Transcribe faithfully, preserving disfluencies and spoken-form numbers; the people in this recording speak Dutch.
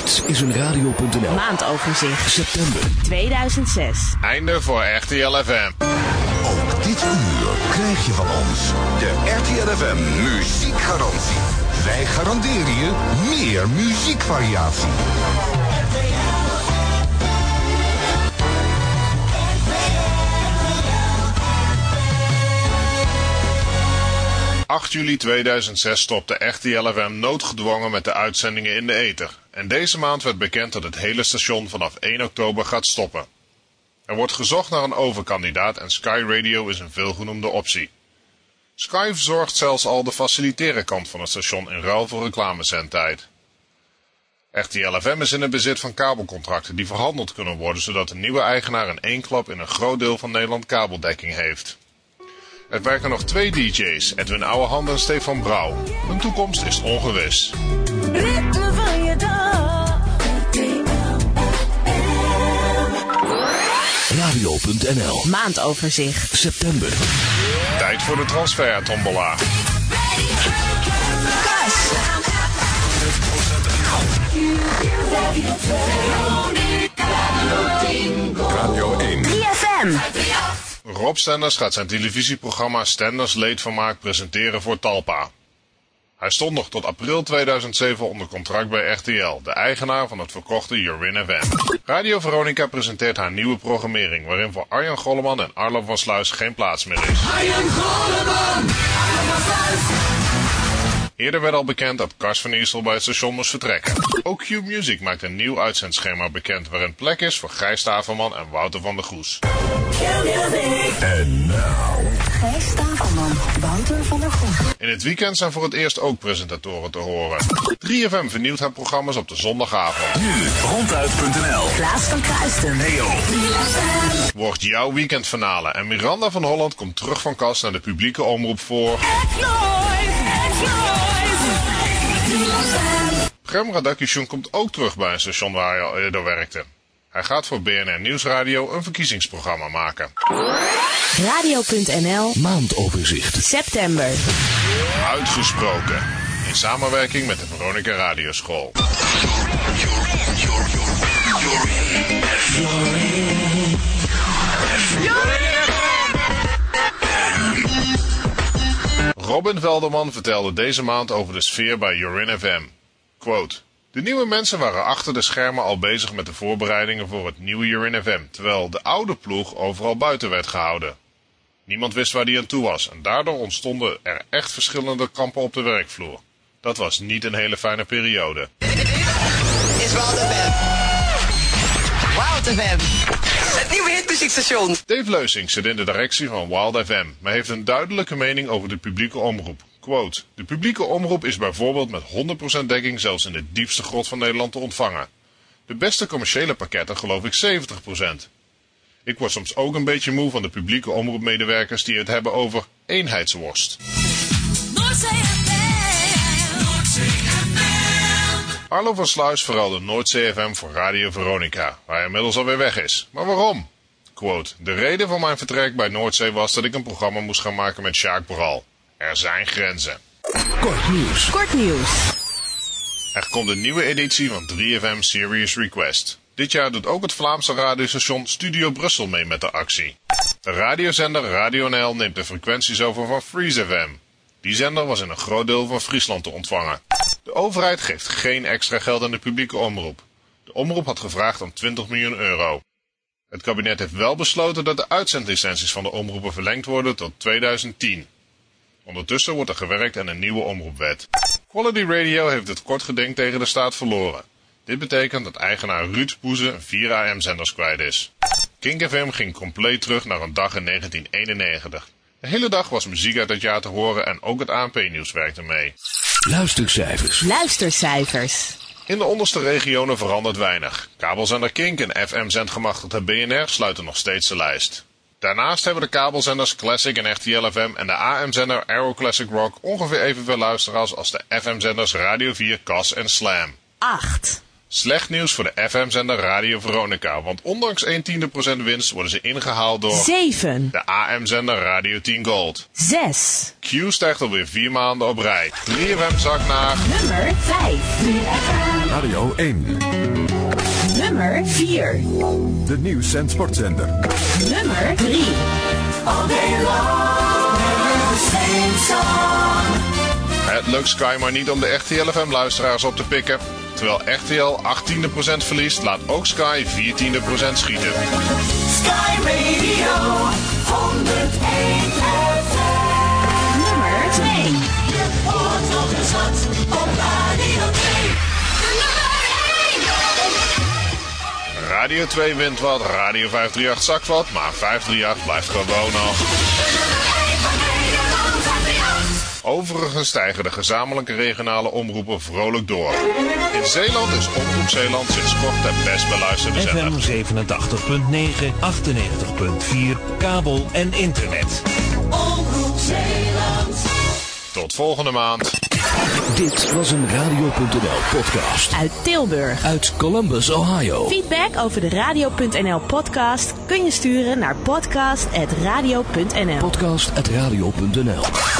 Dit is een radio punt n l maandoverzicht september tweeduizend zes. Einde voor R T L F M. Ook dit uur krijg je van ons de R T L F M muziekgarantie. Wij garanderen je meer muziekvariatie. acht juli tweeduizend zes stopte R T L F M noodgedwongen met de uitzendingen in de ether. En deze maand werd bekend dat het hele station vanaf één oktober gaat stoppen. Er wordt gezocht naar een overkandidaat en Sky Radio is een veelgenoemde optie. Sky verzorgt zelfs al de facilitaire kant van het station in ruil voor reclamezendtijd. R T L F M is in het bezit van kabelcontracten die verhandeld kunnen worden, zodat de nieuwe eigenaar in één klap in een groot deel van Nederland kabeldekking heeft. Er werken nog twee D J's, Edwin Ouwehand en Stefan Brouw. Hun toekomst is ongewis. Ritme van je dag. radio punt n l Maandoverzicht september. Tijd voor de transfer-tombola. Kas. Radio één. drie F M. Rob Stenders gaat zijn televisieprogramma Stenders Leedvermaak presenteren voor Talpa. Hij stond nog tot april tweeduizend zeven onder contract bij R T L, de eigenaar van het verkochte Jorin F M. Radio Veronica presenteert haar nieuwe programmering, waarin voor Arjan Golleman en Arlo van Sluis geen plaats meer is. Arjan Golleman, Arlo van Sluis. Eerder werd al bekend dat Kars van Iersel bij het station moest vertrekken. Ook Q Music maakt een nieuw uitzendschema bekend, waarin plek is voor Gijs Staverman en Wouter van der Goes. En nou... Gijs Staverman, Wouter van der Goes. In het weekend zijn voor het eerst ook presentatoren te horen. drie F M vernieuwt haar programma's op de zondagavond. Nu ronduit punt n l. Klaas van Kruisten. Neo. Wordt jouw weekendfinale en Miranda van Holland komt terug van kast naar de publieke omroep voor... Prem Radakishun komt ook terug bij een station waar hij al eerder werkte. Hij gaat voor B N R Nieuwsradio een verkiezingsprogramma maken. radio punt n l Maandoverzicht september. Uitgesproken. In samenwerking met de Veronica Radioschool. Robin Velderman vertelde deze maand over de sfeer bij Jorin F M. Quote: de nieuwe mensen waren achter de schermen al bezig met de voorbereidingen voor het nieuwe Jorin F M, terwijl de oude ploeg overal buiten werd gehouden. Niemand wist waar die aan toe was en daardoor ontstonden er echt verschillende kampen op de werkvloer. Dat was niet een hele fijne periode. Is Wild F M. Wild F M. Het nieuwe hitmuziekstation. Dave Leusing zit in de directie van Wild F M, maar heeft een duidelijke mening over de publieke omroep. Quote: de publieke omroep is bijvoorbeeld met honderd procent dekking zelfs in de diepste grot van Nederland te ontvangen. De beste commerciële pakketten geloof ik zeventig procent. Ik word soms ook een beetje moe van de publieke omroepmedewerkers die het hebben over eenheidsworst. Arlo van Sluis verruilde Noordzee F M voor Radio Veronica, waar hij inmiddels alweer weg is. Maar waarom? Quote: de reden van mijn vertrek bij Noordzee was dat ik een programma moest gaan maken met Sjaak Boral. Er zijn grenzen. Kort nieuws. Kort nieuws. Er komt een nieuwe editie van drie F M Serious Request. Dit jaar doet ook het Vlaamse radiostation Studio Brussel mee met de actie. De radiozender Radio N L neemt de frequenties over van Freeze F M. Die zender was in een groot deel van Friesland te ontvangen. De overheid geeft geen extra geld aan de publieke omroep. De omroep had gevraagd om twintig miljoen euro. Het kabinet heeft wel besloten dat de uitzendlicenties van de omroepen verlengd worden tot tweeduizend tien. Ondertussen wordt er gewerkt aan een nieuwe omroepwet. Quality Radio heeft het kort geding tegen de staat verloren. Dit betekent dat eigenaar Ruud Poeze vier A M-zenders kwijt is. Kink F M ging compleet terug naar een dag in negentien eenennegentig. De hele dag was muziek uit het jaar te horen en ook het A N P-nieuws werkte mee. Luistercijfers. Luistercijfers. In de onderste regionen verandert weinig. Kabelzender Kink en F M-zendgemachtigde B N R sluiten nog steeds de lijst. Daarnaast hebben de kabelzenders Classic en R T L F M en de A M-zender Aero Classic Rock ongeveer evenveel luisteraars als de F M-zenders Radio vier, Cas en Slam. acht. Slecht nieuws voor de F M-zender Radio Veronica, want ondanks een tiende procent winst worden ze ingehaald door zeven. De A M-zender Radio tien Gold. zes. Q stijgt alweer vier maanden op rij. drie F M zakt naar nummer vijf. Radio één. Nummer vier. De nieuws- en sportzender. Nummer drie. All day long, never the same song. Het lukt Sky maar niet om de R T L F M-luisteraars op te pikken. Terwijl R T L achttiende procent verliest, laat ook Sky veertiende procent schieten. Sky Radio, honderdéén F M. Nummer twee. Je hoort nog eens wat op Radio twee. De nummer één. Radio twee wint wat, Radio vijf drie acht zakt wat, maar vijf drie acht blijft gewoon nog. Overigens stijgen de gezamenlijke regionale omroepen vrolijk door. In Zeeland is Omroep Zeeland sinds kort de best beluisterde F zender. M zevenentachtig punt negen, achtennegentig punt vier, kabel en internet. Omroep Zeeland. Tot volgende maand. Dit was een radio punt n l podcast. Uit Tilburg. Uit Columbus, Ohio. Feedback over de radio punt n l podcast kun je sturen naar podcast at radio punt n l. Podcast at radio punt n l.